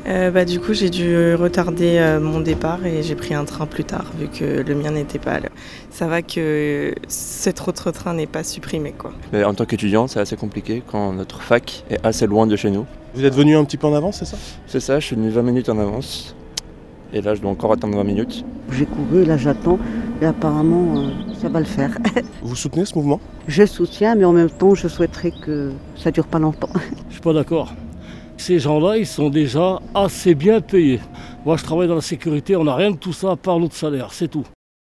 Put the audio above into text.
Du coup, j'ai dû retarder mon départ et j'ai pris un train plus tard vu que le mien n'était pas là. Ça va que cet autre train n'est pas supprimé, quoi. Mais en tant qu'étudiant, c'est assez compliqué quand notre fac est assez loin de chez nous. Vous êtes venu un petit peu en avance, c'est ça? C'est ça, je suis venu 20 minutes en avance. Et là, je dois encore attendre 20 minutes. J'ai couru, là j'attends et apparemment ça va le faire. Vous soutenez ce mouvement? Je soutiens, mais en même temps je souhaiterais que ça dure pas longtemps. Je suis pas d'accord. Ces gens-là, ils sont déjà assez bien payés. Moi, je travaille dans la sécurité, on n'a rien de tout ça à part notre salaire, c'est tout.